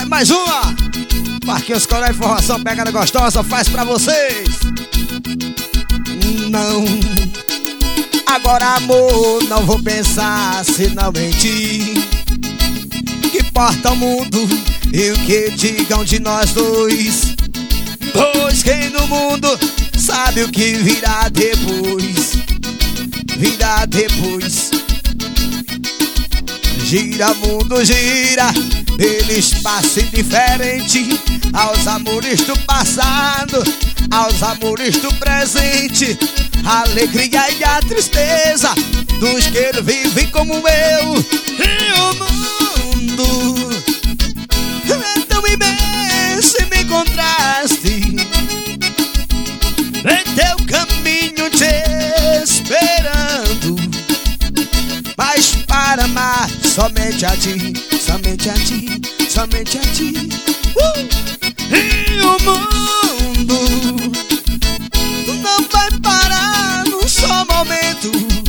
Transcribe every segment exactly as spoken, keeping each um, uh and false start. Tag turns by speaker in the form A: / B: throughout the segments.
A: Essa é mais uma. Marquinhos Coral Informação, pegada gostosa, faz pra vocês. Não, agora amor, não vou pensar senão em ti. Que importa o mundo e o que digam de nós dois, pois quem no mundo sabe o que virá depois. Virá depois. Gira mundo, gira, eles passam indiferente aos amores do passado, aos amores do presente. A alegria e a tristeza dos que vivem como eu. E o mundo é tão imenso e me contraste em teu caminho te esperando, mas para amar somente a ti, somente a ti, somente a ti. uh! E o mundo não vai parar num só momento.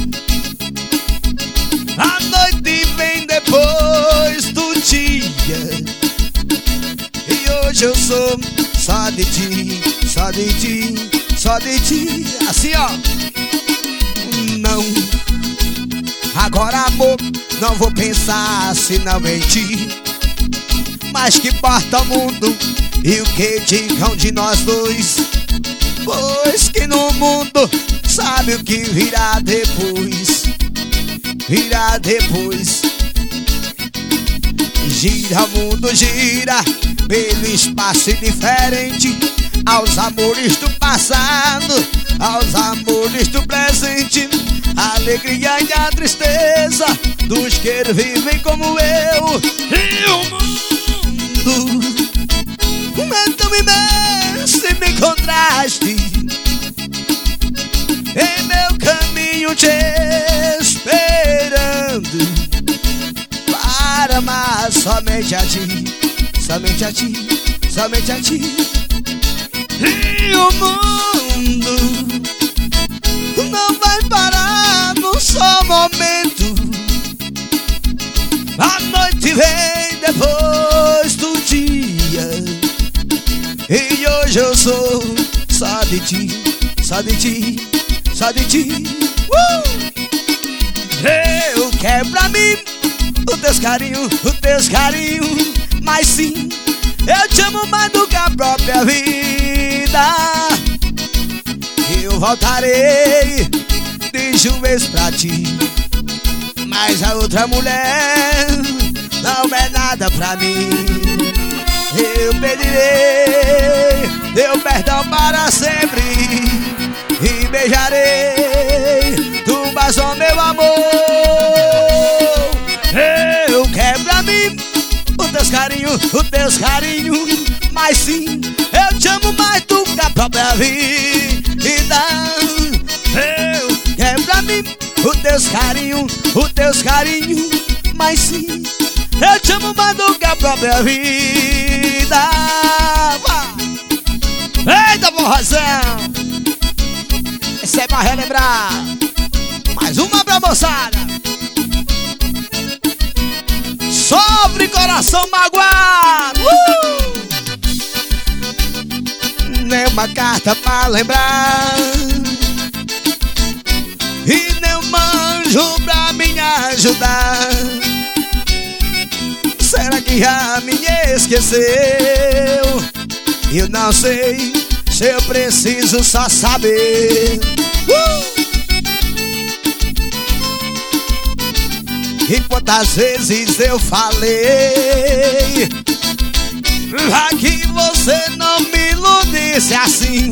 A: A noite vem depois do dia, e hoje eu sou só de ti, só de ti, só de ti. Assim ó. Não, agora amor, não vou pensar senão em ti. Mas que importa o mundo e o que digam de nós dois, pois que no mundo sabe o que virá depois. Virá depois. Gira mundo, gira pelo espaço indiferente aos amores do passado, aos amores do presente. A alegria e a tristeza dos que vivem como eu. E o mundo é tão imenso e me contraste em meu caminho te esperando, para amar somente a ti, somente a ti, somente a ti. E o mundo não vai parar num só momento. A noite vem depois do dia, e hoje eu sou só de ti, só de ti, só de ti. uh! Eu quero pra mim o teus carinhos, o teus carinhos, mas sim, eu te amo mais do que a própria vida. Eu voltarei de joelhos pra ti, mas a outra mulher não é nada pra mim. Eu pedirei teu perdão para sempre e beijarei tu mais o meu amor. Eu quero pra mim os teus carinhos, os teus carinhos, mas sim, eu te amo mais do que a própria vida. Eu quero pra mim os teus carinhos, os teus carinhos, mas sim, eu te amo mais do que a própria vida. Eita, borração! Esse é pra relembrar. Mais uma pra moçada. Sofre coração magoado. uh! Nem uma carta pra lembrar, e nem um anjo pra me ajudar. Será que já me esqueceu? Eu não sei se eu preciso só saber. uh! E quantas vezes eu falei pra que você não me iludisse assim,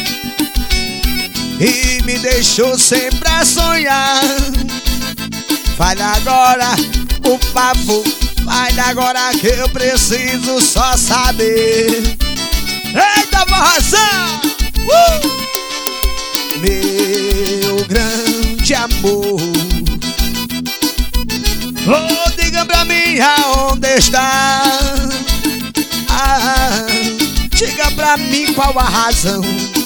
A: e me deixou sempre a sonhar. Fale agora o papo, fale agora que eu preciso só saber. Eita, borração! Uh! Meu grande amor, oh, diga pra mim aonde está. ah, Diga pra mim qual a razão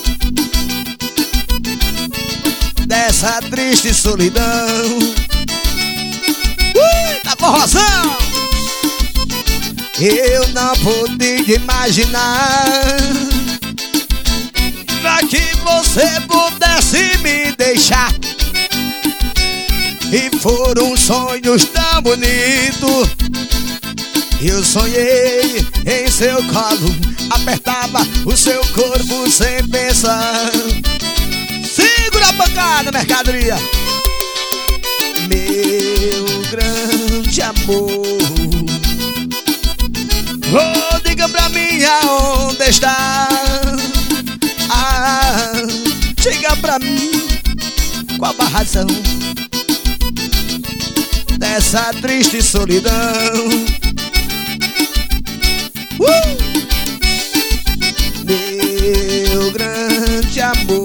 A: dessa triste solidão. Ui, tá borrosão! Eu não podia imaginar pra que você pudesse me deixar. E foram sonhos tão bonitos. Eu sonhei em seu colo, apertava o seu corpo sem pensar. Segura a pancada, mercadoria. Meu grande amor, oh, diga pra mim aonde está. Ah, diga pra mim qual a razão dessa triste solidão. uh! Meu grande amor,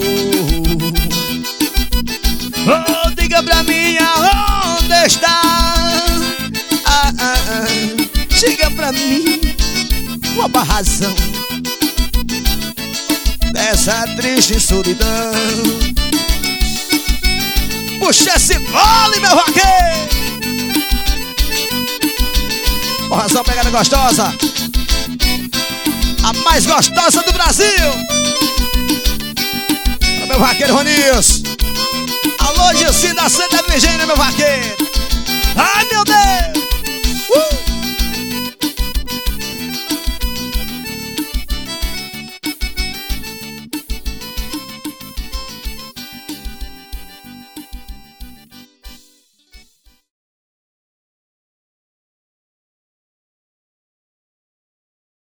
A: oh, diga pra mim aonde está. Ah, ah, ah, diga pra mim qual a razão dessa triste solidão. Puxa esse vale, meu vaqueiro. Porrazão, pegada gostosa, a mais gostosa do Brasil. Para meu vaqueiro Ronius. Alô, Gilcinho da Santa Virgínia, meu vaqueiro. Ai, meu Deus.